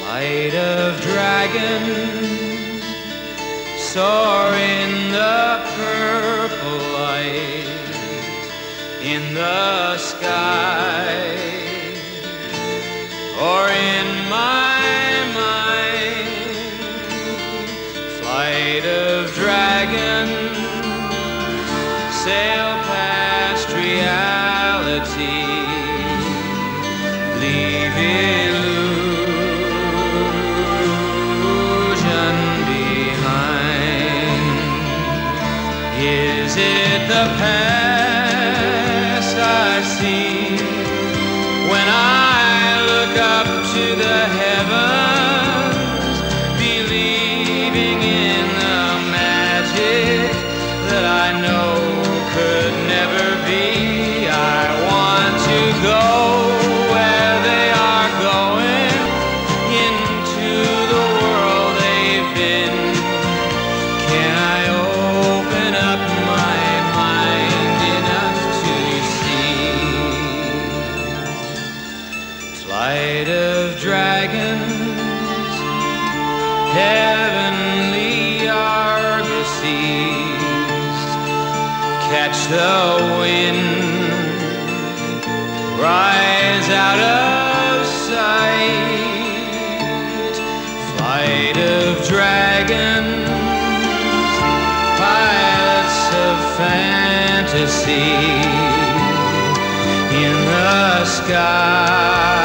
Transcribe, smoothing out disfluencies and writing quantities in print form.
Flight of dragons soar in the purple light in the sky, or in my mind. Flight of dragons sail past reality, leave illusion behind. Is it the past I see when I look up to the heavens, believing in the magic that I know could never be? I want to go where they are going, into the world they've been. Can I open up my mind enough to see? Flight of dragons, heavenly argosies, catch the wind, rise out of sight. Flight of dragons, pilots of fantasy in the sky.